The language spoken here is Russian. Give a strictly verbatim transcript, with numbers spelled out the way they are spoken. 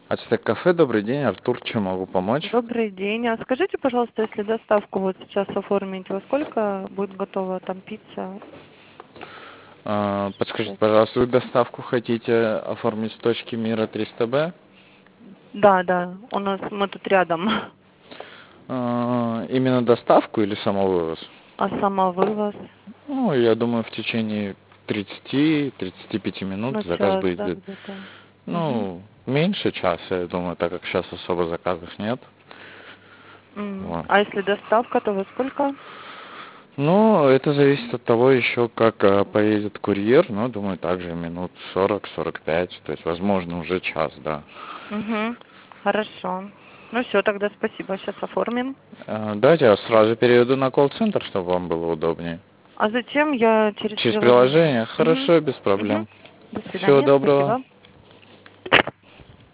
Ацтек кафе, добрый день, Артур, чем могу помочь? Добрый день. А скажите, пожалуйста, если доставку вот сейчас оформить, во сколько будет готова там пицца? А, Подскажите, Сейчас. пожалуйста, вы доставку хотите оформить с точки Мира триста Б? Да, да, у нас мы тут рядом. А, Именно доставку или самовывоз? А самовывоз? Ну, я думаю, в течение тридцати-тридцати пяти минут Ну, заказ час, да, будет, где-то. Угу. ну, меньше часа, я думаю, так как сейчас особо заказов нет. Вот. А если доставка, то во сколько? Ну, это зависит от того еще, как а, поедет курьер, но, думаю, также минут сорок-сорок пять, то есть, возможно, уже час, да. Угу. Хорошо. Ну все, тогда спасибо. Сейчас оформим. А, Давайте я сразу переведу на колл-центр, чтобы вам было удобнее. А зачем я через Через приложение? приложение? Угу. Хорошо, без Угу. проблем. До Всего свидания. доброго. Спасибо.